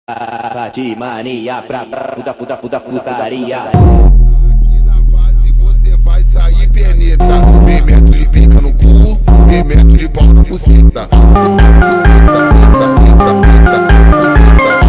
De mania pra putaria. Aqui na base você vai sair peneta. Bem metro de pica no cu, bem metro de pau na buceta. Buceta, buceta, buceta, buceta.